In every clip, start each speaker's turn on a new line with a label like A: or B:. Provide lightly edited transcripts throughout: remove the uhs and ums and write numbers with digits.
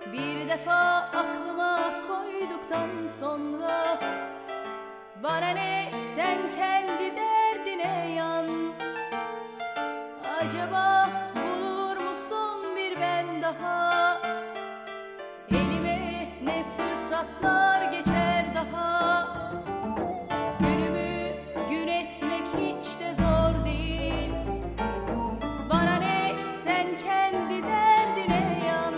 A: Bir defa aklıma koyduktan sonra bana ne, sen kendi derdine yan. Acaba bulur musun bir ben daha? Elime ne fırsatlar geçer daha. Günümü gün etmek hiç de zor değil. Bana ne, sen kendi derdine yan.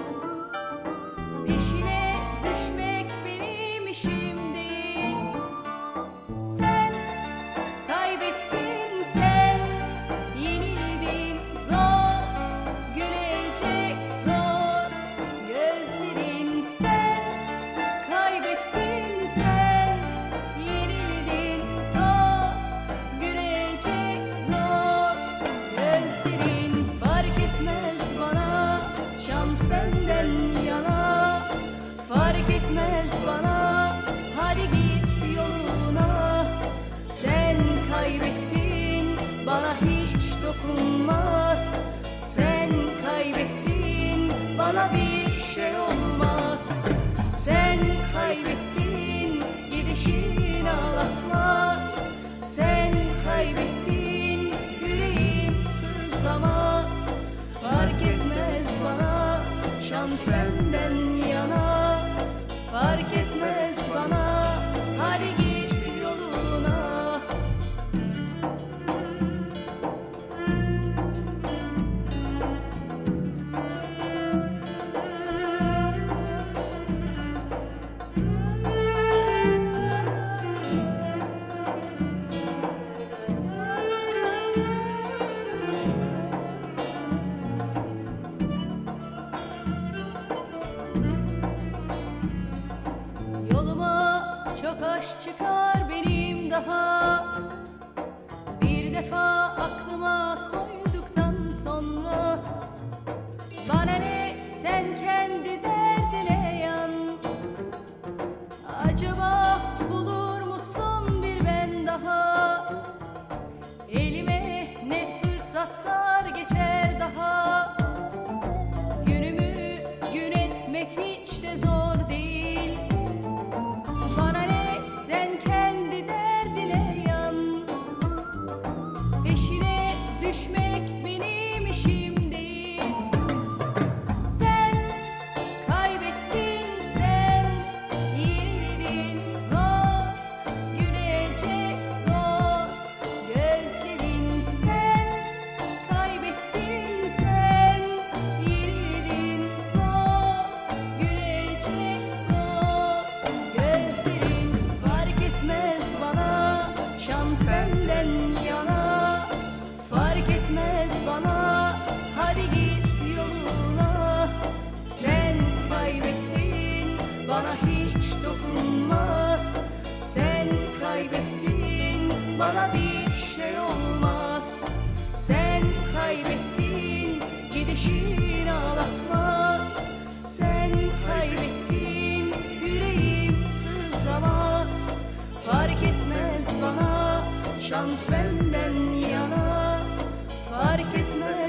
A: Peşine düşmek benim işim değil. Sen kaybettin, sen yenildin, zor gülecek, zor gözlerin. Sen kaybettin, sen yenildin, zor gülecek, zor gözlerin. Fark etmez bana, şans benden yana. Fark etmez bana, hadi git yoluna. Sen kaybettin, bana hiç dokunmaz. Sen kaybettin, bana bir şey olmaz. Sen kaybettin, gidişin ağlatmaz. Sen kaybettin, yüreğim sızlamaz. Fark etmez bana, şans benden yana. Fark etmez bana, hadi git yoluna. Yoluma çok aşk çıkar benim daha. Bir defa aklıma koyduktan sonra bana ne, sen kendi derdine yan. Acaba bulur musun bir ben daha? Elime ne fırsatlar geçer daha. Günümü gün etmek hiç de zor değil. Bana ne, sen kendi derdine yan. Peşine düşmek benim işim değil. Sen kaybettin, sen yenildin, zor gülecek, zor gözlerin. Sen kaybettin, sen yenildin, zor gülecek, zor gözlerin. Fark etmez bana, şans benden yana. Fark etmez bana, hadi git yoluna. Sen kaybettin, bana hiç dokunmaz. Sen kaybettin, bana bir şey olmaz. Sen kaybettin, gidişin ağlatmaz. Sen kaybettin, yüreğim sızlamaz. Fark etmez bana, şans benden yana. Fark etmez